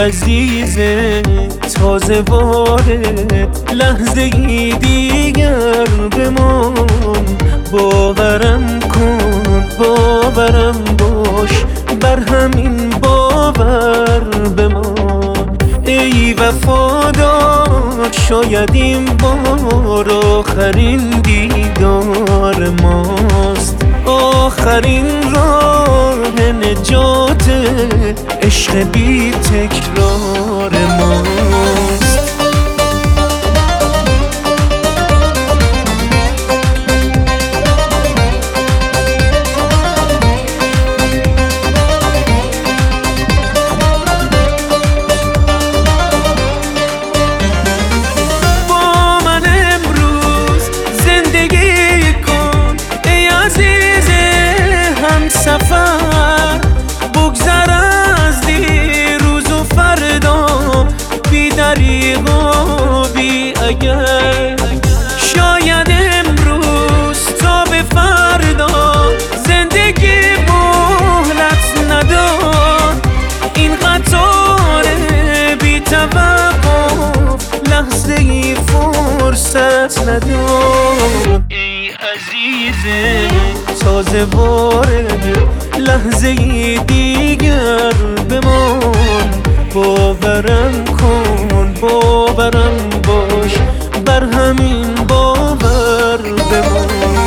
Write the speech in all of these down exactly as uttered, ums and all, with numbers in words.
عزیز تازه وارد، لحظه ای دیگر بمان. باورم کن، باورم باش، بر همین باور بمان. ای وفادار، شاید این بار آخرین دیدار ماست، آخرین راه نجات عشق بی تکرار ماست. سفر بگذر از دیروز و فردا، بی دریغ و بی اگر. شاید امروز تا به فردا زندگی مهلت نداد، این قطار بی توقف لحظه ای فرصت نداد. ای عزیز تازه وارد، لحظه ای دیگر بمان. باورم کن، باورم باش، بر همین باور بمان.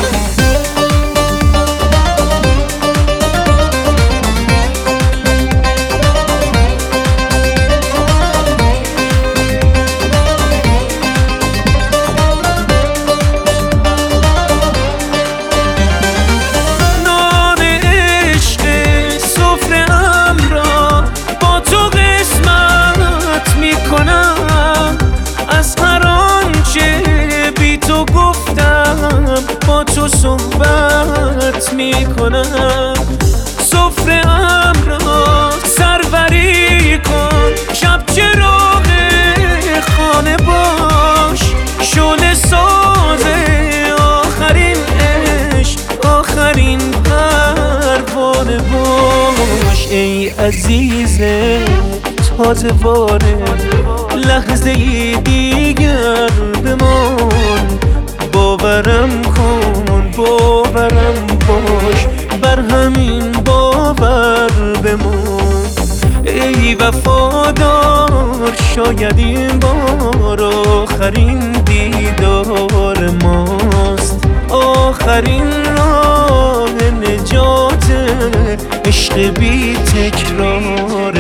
با تو صحبت میکنم، سفره‌ام را سروری کن، شب چراغ خانه باش، شعله ساز آخرین عشق، آخرین پروانه باش. ای عزیز تازه وارد، لحظه ای دیگر بمان. باورم کن، باورم باش، بر همین باور بمان. ای وفادار، شاید این بار آخرین دیدار ماست، آخرین راه نجات عشق بی تکرار